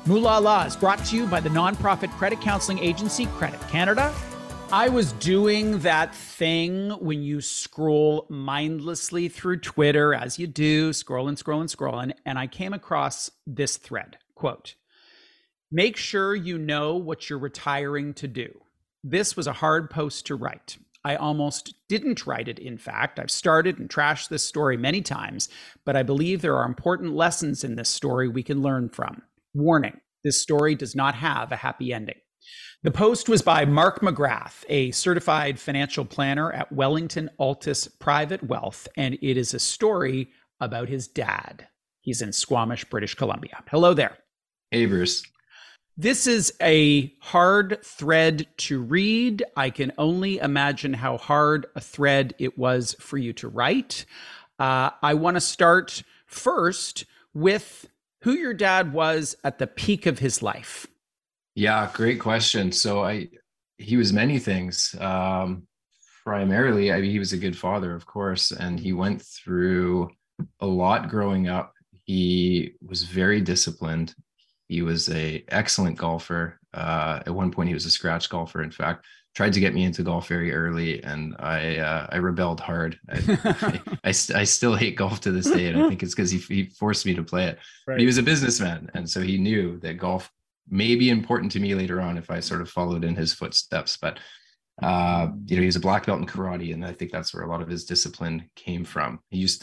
Moolah Law is brought to you by the nonprofit credit counseling agency Credit Canada. I was doing that thing when you scroll mindlessly through Twitter, as you do, scrolling, and I came across this thread, quote, "Make sure you know what you're retiring to do." This was a hard post to write. I almost didn't write it, in fact. I've started and trashed this story many times, but I believe there are important lessons in this story we can learn from. Warning, this story does not have a happy ending. The post was by Mark McGrath, a certified financial planner at Wellington Altus Private Wealth, and it is a story about his dad. He's in Squamish, British Columbia. Hello there. Hey, Bruce. This is a hard thread to read. I can only imagine how hard a thread it was for you to write. I want to start first with who your dad was at the peak of his life. Yeah, great question. So he was many things. Primarily, he was a good father, of course, and he went through a lot growing up. He was very disciplined. He was an excellent golfer. At one point, he was a scratch golfer. In fact, tried to get me into golf very early, and I rebelled hard. I still hate golf to this day, and I think it's because he forced me to play it. Right. But he was a businessman, and so he knew that golf may be important to me later on if I sort of followed in his footsteps. But he was a black belt in karate, and I think that's where a lot of his discipline came from. He used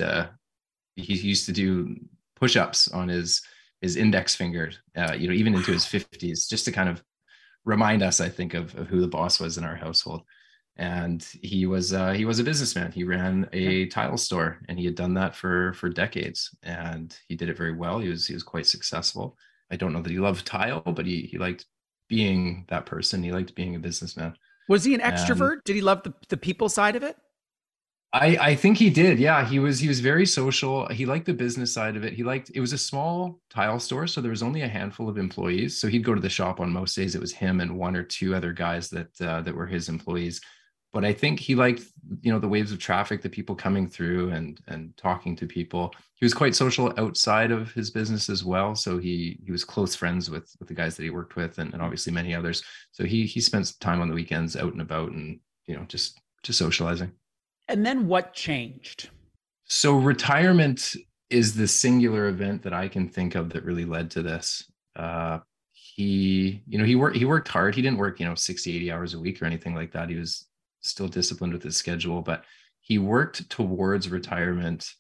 to do push-ups on his index finger, even into his 50s, just to kind of remind us, I think, of who the boss was in our household. And he was a businessman. He ran a tile store, and he had done that for decades, and he did it very well. He was quite successful. I don't know that he loved tile, but he liked being that person. He liked being a businessman. Was he an extrovert? Did he love the people side of it? I think he did. Yeah, he was very social. He liked the business side of it. It was a small tile store, so there was only a handful of employees. So he'd go to the shop on most days. It was him and one or two other guys that were his employees. But I think he liked, the waves of traffic, the people coming through and talking to people. He was quite social outside of his business as well. So he was close friends with the guys that he worked with and obviously many others. So he spent time on the weekends out and about and, just socializing. And then what changed? So retirement is the singular event that I can think of that really led to this. He worked hard. He didn't work, 60, 80 hours a week or anything like that. He was still disciplined with his schedule, but he worked towards retirement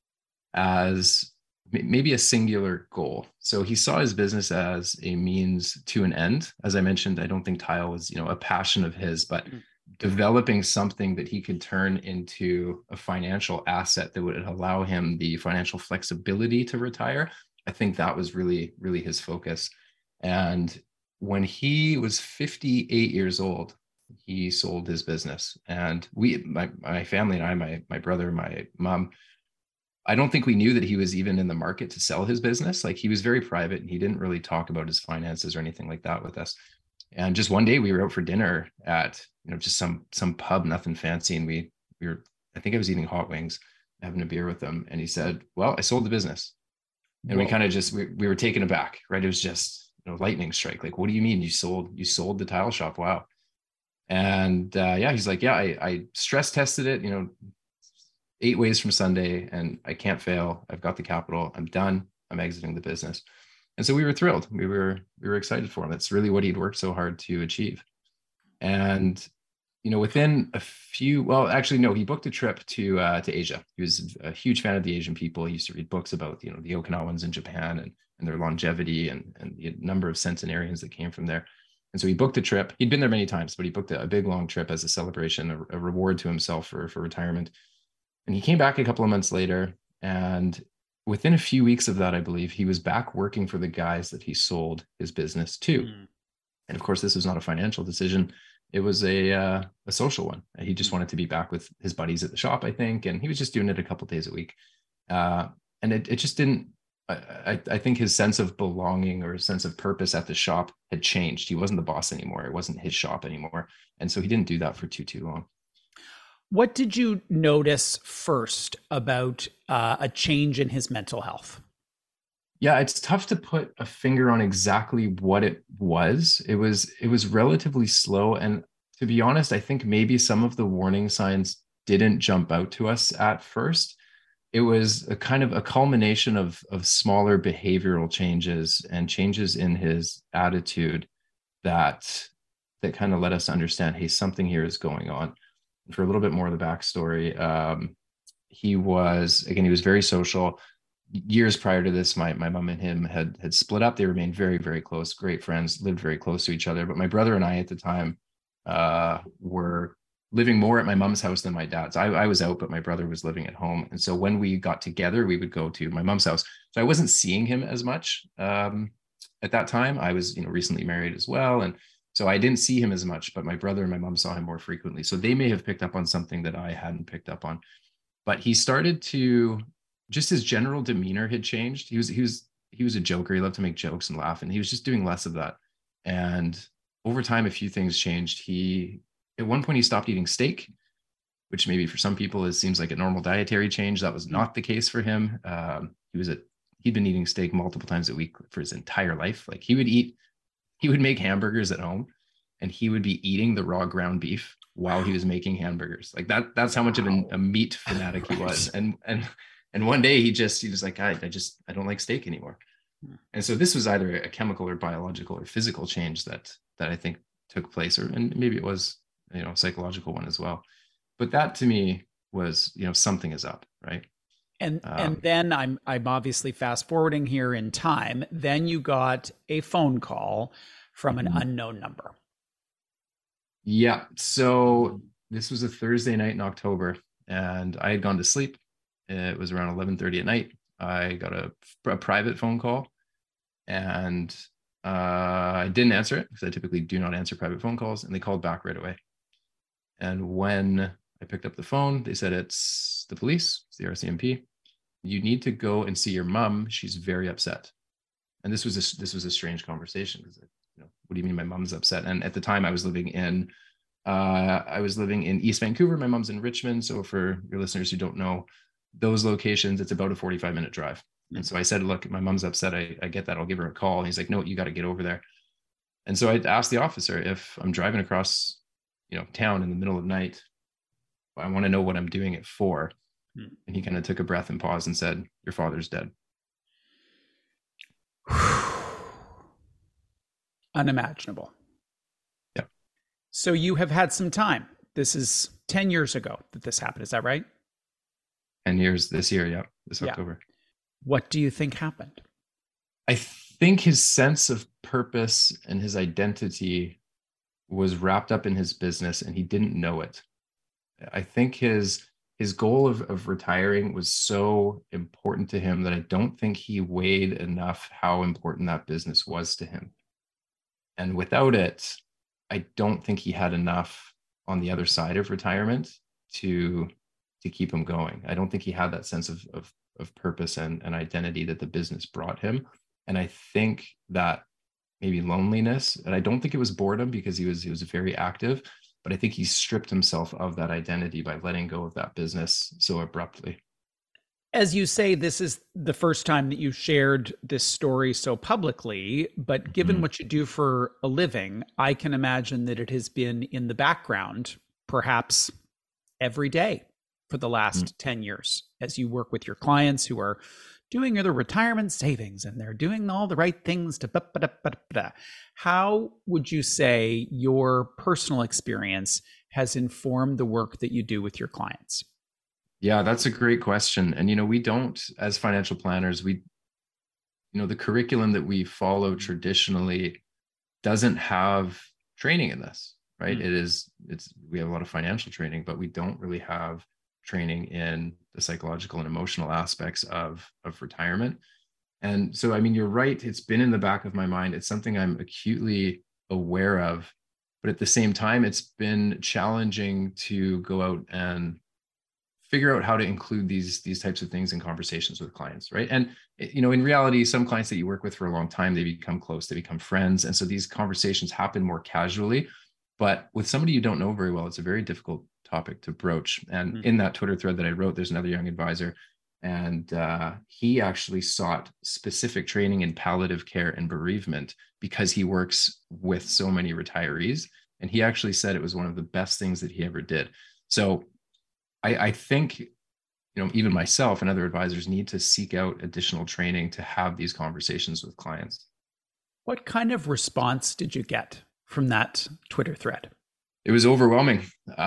as maybe a singular goal. So he saw his business as a means to an end. As I mentioned, I don't think tile was, a passion of his, but developing something that he could turn into a financial asset that would allow him the financial flexibility to retire. I think that was really, really his focus. And when he was 58 years old, he sold his business. And my family and I, my brother, my mom, I don't think we knew that he was even in the market to sell his business. Like, he was very private and he didn't really talk about his finances or anything like that with us. And just one day we were out for dinner at, just some pub, nothing fancy. And we were, I think I was eating hot wings, having a beer with him. And he said, "Well, I sold the business." And we kind of just, we were taken aback, right? It was just, lightning strike. Like, what do you mean you sold the tile shop? Wow. And he's like, "Yeah, I stress tested it, 8 ways from Sunday, and I can't fail. I've got the capital. I'm done. I'm exiting the business." And so we were thrilled. We were excited for him. That's really what he'd worked so hard to achieve. And, within he booked a trip to Asia. He was a huge fan of the Asian people. He used to read books about, the Okinawans in Japan and their longevity and the number of centenarians that came from there. And so he booked a trip. He'd been there many times, but he booked a big, long trip as a celebration, a reward to himself for retirement. And he came back a couple of months later, and within a few weeks of that, I believe, he was back working for the guys that he sold his business to. And of course, this was not a financial decision. It was a social one. He just wanted to be back with his buddies at the shop, I think. And he was just doing it a couple of days a week. And it just didn't, I think his sense of belonging or his sense of purpose at the shop had changed. He wasn't the boss anymore. It wasn't his shop anymore. And so he didn't do that for too long. What did you notice first about a change in his mental health? Yeah, it's tough to put a finger on exactly what it was. It was relatively slow, and to be honest, I think maybe some of the warning signs didn't jump out to us at first. It was a kind of a culmination of smaller behavioral changes and changes in his attitude that kind of let us understand, hey, something here is going on. For a little bit more of the backstory, he was very social. Years prior to this, my mom and him had split up. They remained very, very close, great friends, lived very close to each other. But my brother and I at the time were living more at my mom's house than my dad's. I was out, but my brother was living at home. And so when we got together, we would go to my mom's house. So I wasn't seeing him as much at that time. I was, recently married as well. And so I didn't see him as much, but my brother and my mom saw him more frequently. So they may have picked up on something that I hadn't picked up on. But he started to, just his general demeanor had changed. He was a joker. He loved to make jokes and laugh, and he was just doing less of that. And over time, a few things changed. At one point he stopped eating steak, which maybe for some people it seems like a normal dietary change. That was not the case for him. He'd been eating steak multiple times a week for his entire life. Like he would make hamburgers at home, and he would be eating the raw ground beef while he was making hamburgers. Like that's how much of a meat fanatic he was. And one day he was like, I don't like steak anymore. And so this was either a chemical or biological or physical change that I think took place, and maybe it was, a psychological one as well. But that to me was, something is up, right? And then I'm obviously fast forwarding here in time. Then you got a phone call from an unknown number. Yeah. So this was a Thursday night in October, and I had gone to sleep. It was around 11:30 at night. I got a private phone call, and I didn't answer it because I typically do not answer private phone calls. And they called back right away. And when I picked up the phone, they said, it's the police, it's the RCMP. You need to go and see your mom. She's very upset. And this was a strange conversation because, what do you mean my mom's upset? And at the time I was living in East Vancouver. My mom's in Richmond. So for your listeners who don't know those locations, it's about a 45-minute drive. And so I said, look, my mom's upset. I get that. I'll give her a call. And he's like, no, you got to get over there. And so I asked the officer, if I'm driving across, town in the middle of the night, I want to know what I'm doing it for. And he kind of took a breath and paused and said, your father's dead. Unimaginable. Yeah. So you have had some time. This is 10 years ago that this happened. Is that right? 10 years this year. Yeah. This October. What do you think happened? I think his sense of purpose and his identity was wrapped up in his business, and he didn't know it. I think his goal of retiring was so important to him that I don't think he weighed enough how important that business was to him. And without it, I don't think he had enough on the other side of retirement to keep him going. I don't think he had that sense of purpose and identity that the business brought him. And I think that maybe loneliness, and I don't think it was boredom because he was very active, but I think he stripped himself of that identity by letting go of that business so abruptly. As you say, this is the first time that you shared this story so publicly, but given what you do for a living, I can imagine that it has been in the background, perhaps every day for the last 10 years, as you work with your clients who are doing their retirement savings and they're doing all the right things to How would you say your personal experience has informed the work that you do with your clients? Yeah, that's a great question. And, we don't, as financial planners, the curriculum that we follow traditionally doesn't have training in this, right? We have a lot of financial training, but we don't really have training in the psychological and emotional aspects of retirement. And so, you're right. It's been in the back of my mind. It's something I'm acutely aware of, but at the same time, it's been challenging to go out and figure out how to include these types of things in conversations with clients, right? And, in reality, some clients that you work with for a long time, they become close, they become friends. And so these conversations happen more casually, but with somebody you don't know very well, it's a very difficult topic to broach. And in that Twitter thread that I wrote, there's another young advisor, And he actually sought specific training in palliative care and bereavement because he works with so many retirees. And he actually said it was one of the best things that he ever did. So I think, even myself and other advisors need to seek out additional training to have these conversations with clients. What kind of response did you get from that Twitter thread? It was overwhelming.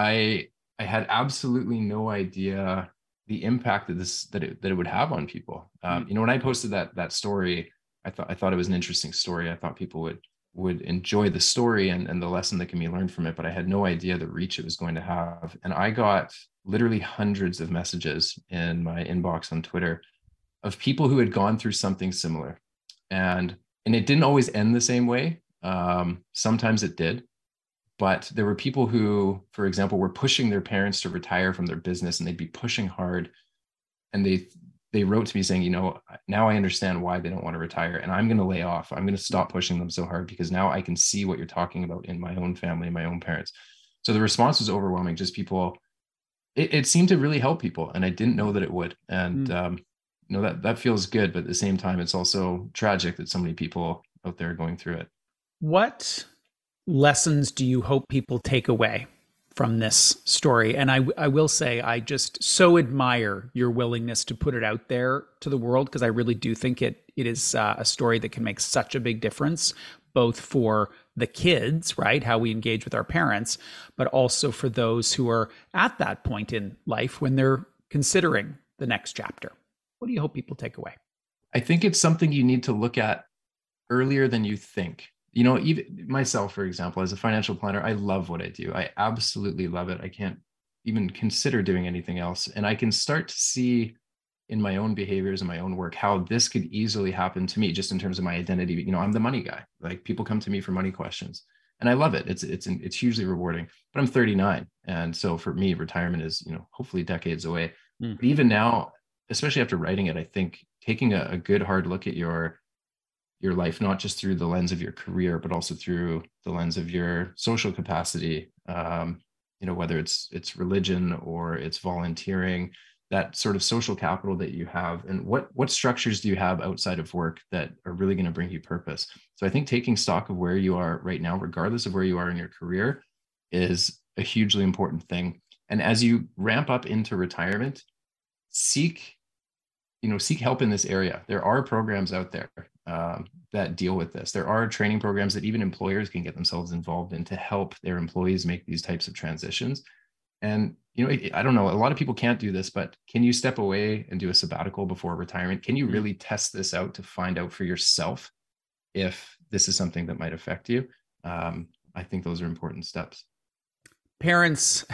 I had absolutely no idea the impact that it would have on people. When I posted that story, I thought it was an interesting story. I thought people would enjoy the story and the lesson that can be learned from it, but I had no idea the reach it was going to have. And I got literally hundreds of messages in my inbox on Twitter of people who had gone through something similar, and it didn't always end the same way. Sometimes it did. But there were people who, for example, were pushing their parents to retire from their business, and they'd be pushing hard. And they wrote to me saying, now I understand why they don't want to retire, and I'm going to lay off. I'm going to stop pushing them so hard because now I can see what you're talking about in my own family, my own parents. So the response was overwhelming. Just people, it seemed to really help people, and I didn't know that it would. And that feels good, but at the same time, it's also tragic that so many people out there are going through it. What lessons do you hope people take away from this story? And I will say, I just so admire your willingness to put it out there to the world, because I really do think it is a story that can make such a big difference, both for the kids, right? How we engage with our parents, but also for those who are at that point in life when they're considering the next chapter. What do you hope people take away? I think it's something you need to look at earlier than you think. Even myself, for example, as a financial planner, I love what I do. I absolutely love it. I can't even consider doing anything else. And I can start to see in my own behaviors and my own work how this could easily happen to me, just in terms of my identity. I'm the money guy. Like, people come to me for money questions, and I love it. It's hugely rewarding. But I'm 39, and so for me, retirement is hopefully decades away. But even now, especially after writing it, I think taking a good hard look at your life, not just through the lens of your career, but also through the lens of your social capacity, whether it's religion or it's volunteering, that sort of social capital that you have, and what structures do you have outside of work that are really going to bring you purpose. So I think taking stock of where you are right now, regardless of where you are in your career, is a hugely important thing. And as you ramp up into retirement, seek help in this area. There are programs out there that deal with this. There are training programs that even employers can get themselves involved in to help their employees make these types of transitions. And, I don't know, a lot of people can't do this, but can you step away and do a sabbatical before retirement? Can you really test this out to find out for yourself if this is something that might affect you? I think those are important steps. Parents,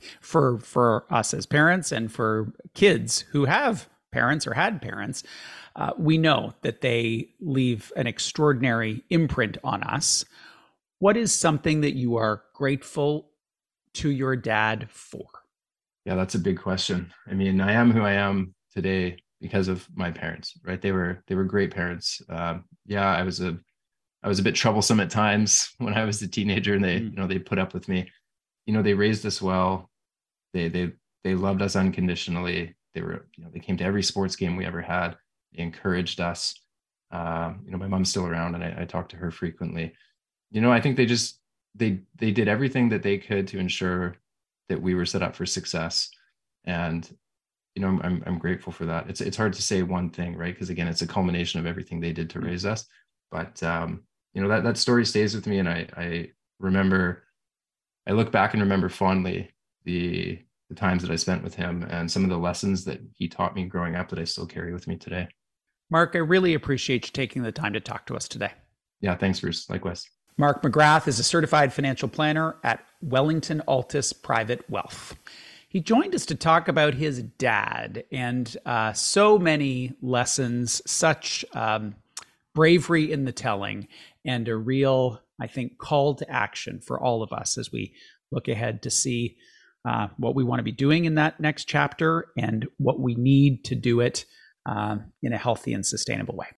for us as parents, and for kids who have parents or had parents, we know that they leave an extraordinary imprint on us. What is something that you are grateful to your dad for? Yeah, that's a big question. I mean, I am who I am today because of my parents, right? They were great parents. I was a bit troublesome at times when I was a teenager, and they put up with me. They raised us well. They loved us unconditionally. They came to every sports game we ever had. They encouraged us. My mom's still around, and I talk to her frequently. I think they did everything that they could to ensure that we were set up for success. And, I'm grateful for that. It's hard to say one thing, right? Because again, it's a culmination of everything they did to raise us. But, that story stays with me. And I look back and remember fondly the times that I spent with him and some of the lessons that he taught me growing up that I still carry with me today. Mark, I really appreciate you taking the time to talk to us today. Yeah, thanks, Bruce. Likewise. Mark McGrath is a certified financial planner at Wellington Altus Private Wealth. He joined us to talk about his dad and so many lessons, such bravery in the telling, and a real, I think, call to action for all of us as we look ahead to see what we want to be doing in that next chapter and what we need to do it in a healthy and sustainable way.